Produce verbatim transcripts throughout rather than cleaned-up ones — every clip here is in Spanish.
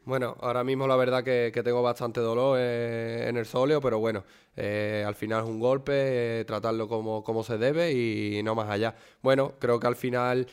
Bueno, ahora mismo la verdad que, que tengo bastante dolor eh, en el sóleo, pero bueno, eh, al final es un golpe, eh, tratarlo como, como se debe y no más allá. Bueno, creo que al final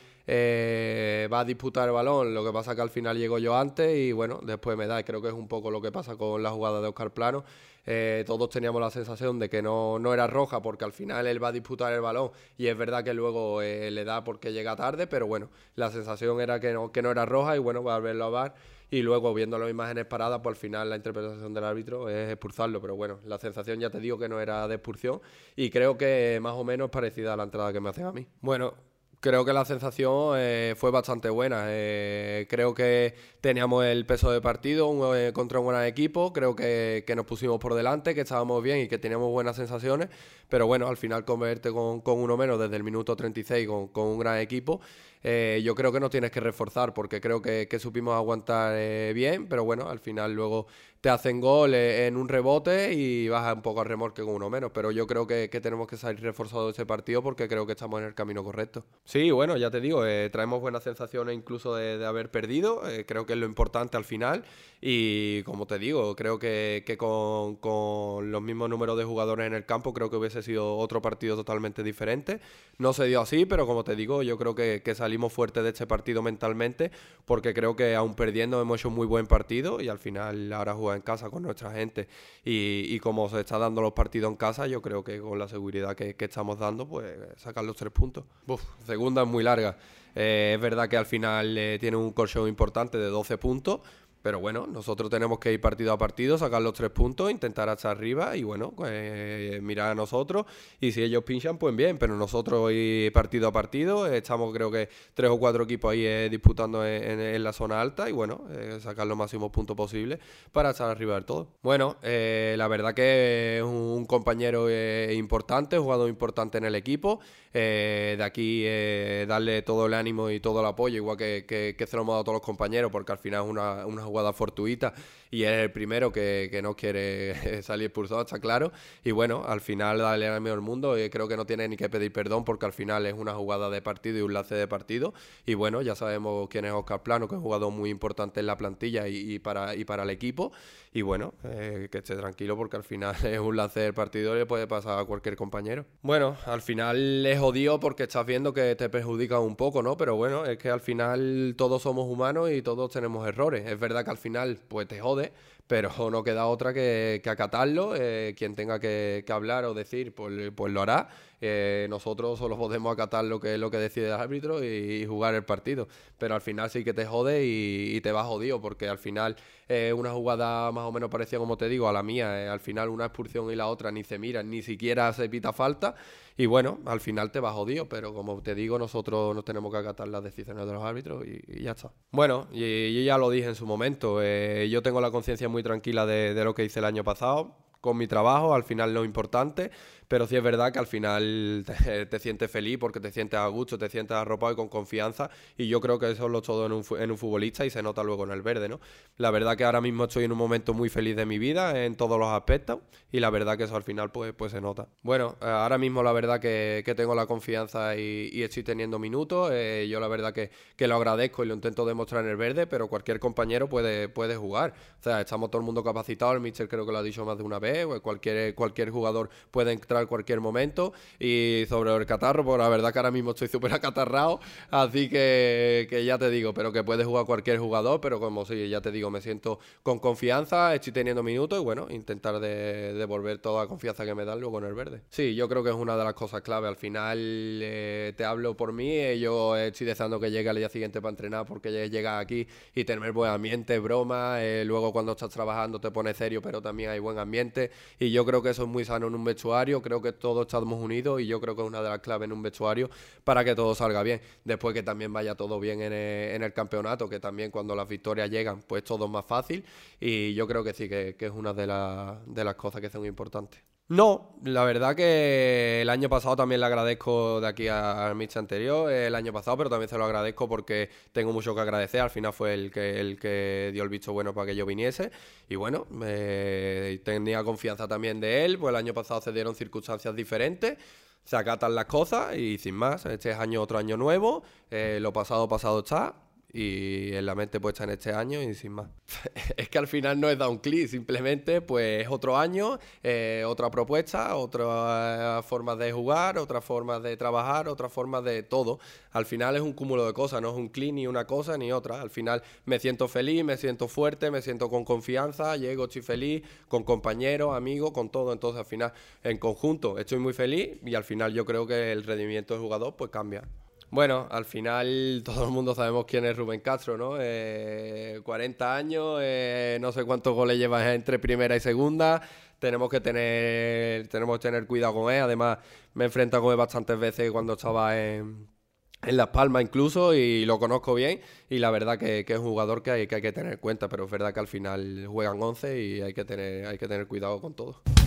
eh, va a disputar el balón, lo que pasa que al final llego yo antes y bueno, después me da, y creo que es un poco lo que pasa con la jugada de Óscar Plano. Eh, todos teníamos la sensación de que no, no era roja porque al final él va a disputar el balón y es verdad que luego eh, le da porque llega tarde, pero bueno, la sensación era que no, que no era roja y bueno, va a verlo a V A R y luego viendo las imágenes paradas, pues al final la interpretación del árbitro es expulsarlo, pero bueno, la sensación ya te digo que no era de expulsión y creo que más o menos es parecida a la entrada que me hacen a mí. Bueno, creo que la sensación eh, fue bastante buena. Eh, creo que teníamos el peso de partido un, eh, contra un gran equipo. Creo que, que nos pusimos por delante, que estábamos bien y que teníamos buenas sensaciones. Pero bueno, al final convertirte con, con uno menos desde el minuto treinta y seis con, con un gran equipo, eh, yo creo que no tienes que reforzar porque creo que, que supimos aguantar eh, bien. Pero bueno, al final luego te hacen gol eh, en un rebote y bajas un poco al remolque con uno menos. Pero yo creo que, que tenemos que salir reforzados de ese partido porque creo que estamos en el camino correcto. Sí, bueno, ya te digo, eh, traemos buenas sensaciones incluso de, de haber perdido, eh, creo que es lo importante al final y como te digo, creo que, que con, con los mismos números de jugadores en el campo creo que hubiese sido otro partido totalmente diferente. No se dio así, pero como te digo, yo creo que, que salimos fuertes de este partido mentalmente porque creo que aún perdiendo hemos hecho un muy buen partido y al final ahora jugar en casa con nuestra gente y, y como se está dando los partidos en casa, yo creo que con la seguridad que, que estamos dando, pues sacar los tres puntos. Uf, segunda es muy larga. Eh, es verdad que al final eh, tiene un colchón importante de doce puntos, pero bueno, nosotros tenemos que ir partido a partido, sacar los tres puntos, intentar hasta arriba y bueno, eh, mirar a nosotros y si ellos pinchan, pues bien, pero nosotros ir partido a partido, eh, estamos creo que tres o cuatro equipos ahí eh, disputando en, en, en la zona alta y bueno, eh, sacar los máximos puntos posibles para estar arriba del todo. Bueno, eh, la verdad que es un compañero eh, importante, un jugador importante en el equipo, eh, de aquí eh, darle todo el ánimo y todo el apoyo, igual que, que, que se lo hemos dado a todos los compañeros, porque al final es una, una jugada fortuita y es el primero que, que no quiere salir expulsado, está claro. Y bueno, al final darle al mejor mundo, eh, creo que no tiene ni que pedir perdón porque al final es una jugada de partido y un lance de partido. Y bueno, ya sabemos quién es Óscar Plano, que es un jugador muy importante en la plantilla y, y, para, y para el equipo. Y bueno, eh, que esté tranquilo porque al final es un lance del partido y le puede pasar a cualquier compañero. Bueno, al final es jodido porque estás viendo que te perjudica un poco, ¿no? Pero bueno, es que al final todos somos humanos y todos tenemos errores. Es verdad que al final pues te jode, pero no queda otra que, que acatarlo. Eh, quien tenga que, que hablar o decir, pues, pues lo hará. Eh, nosotros solo podemos acatar lo que es lo que decide el árbitro y, y jugar el partido. Pero al final sí que te jode y, y te vas jodido porque al final eh, una jugada más o menos parecida, como te digo, a la mía. Eh, al final una expulsión y la otra ni se miran, ni siquiera se pita falta. Y bueno, al final te vas jodido, pero como te digo, nosotros nos tenemos que acatar las decisiones de los árbitros y, y ya está. Bueno, y yo ya lo dije en su momento, eh, yo tengo la conciencia muy tranquila de, de lo que hice el año pasado, con mi trabajo, al final lo importante, pero sí es verdad que al final te, te sientes feliz porque te sientes a gusto, te sientes arropado y con confianza y yo creo que eso es lo todo en un, en un futbolista y se nota luego en el verde, ¿no? La verdad que ahora mismo estoy en un momento muy feliz de mi vida en todos los aspectos y la verdad que eso al final pues, pues se nota. Bueno, ahora mismo la verdad que, que tengo la confianza y, y estoy teniendo minutos, eh, yo la verdad que, que lo agradezco y lo intento demostrar en el verde, pero cualquier compañero puede, puede jugar, o sea, estamos todo el mundo capacitado, el míster creo que lo ha dicho más de una vez, cualquier, cualquier jugador puede entrar en cualquier momento y sobre el catarro, pues la verdad que ahora mismo estoy súper acatarrado, así que, que ya te digo, pero que puede jugar cualquier jugador, pero como sí, ya te digo, me siento con confianza, estoy teniendo minutos y bueno, intentar de, devolver toda la confianza que me dan luego en el verde. Sí, yo creo que es una de las cosas clave, al final eh, te hablo por mí, eh, yo estoy deseando que llegue al día siguiente para entrenar porque llega aquí y tener buen ambiente, broma, eh, luego cuando estás trabajando te pones serio, pero también hay buen ambiente. Y yo creo que eso es muy sano en un vestuario, creo que todos estamos unidos y yo creo que es una de las claves en un vestuario para que todo salga bien. Después que también vaya todo bien en el, en el campeonato, que también cuando las victorias llegan, pues todo es más fácil y yo creo que sí, que, que es una de, la, de las cosas que son importantes. No, la verdad que el año pasado también le agradezco de aquí al Mitch anterior, el año pasado, pero también se lo agradezco porque tengo mucho que agradecer, al final fue el que, el que dio el visto bueno para que yo viniese y bueno, eh, tenía confianza también de él, pues el año pasado se dieron circunstancias diferentes, se acatan las cosas y sin más, este es año otro año nuevo, eh, lo pasado pasado está y en la mente puesta en este año y sin más. Es que al final no es dar un clic, simplemente pues otro año, eh, otra propuesta, otras formas de jugar, otras formas de trabajar, otras formas de todo. Al final es un cúmulo de cosas, no es un clic ni una cosa ni otra. Al final me siento feliz, me siento fuerte, me siento con confianza, llego, estoy feliz, con compañeros, amigos, con todo. Entonces al final en conjunto estoy muy feliz y al final yo creo que el rendimiento del jugador pues cambia. Bueno, al final todo el mundo sabemos quién es Rubén Castro, ¿no? Eh, cuarenta años, eh, no sé cuántos goles lleva entre primera y segunda. Tenemos que tener, tenemos que tener cuidado con él. Además, me he enfrentado con él bastantes veces cuando estaba en, en Las Palmas incluso y lo conozco bien. Y la verdad que, que es un jugador que hay, que hay que tener en cuenta, pero es verdad que al final juegan once y hay que tener, hay que tener cuidado con todo.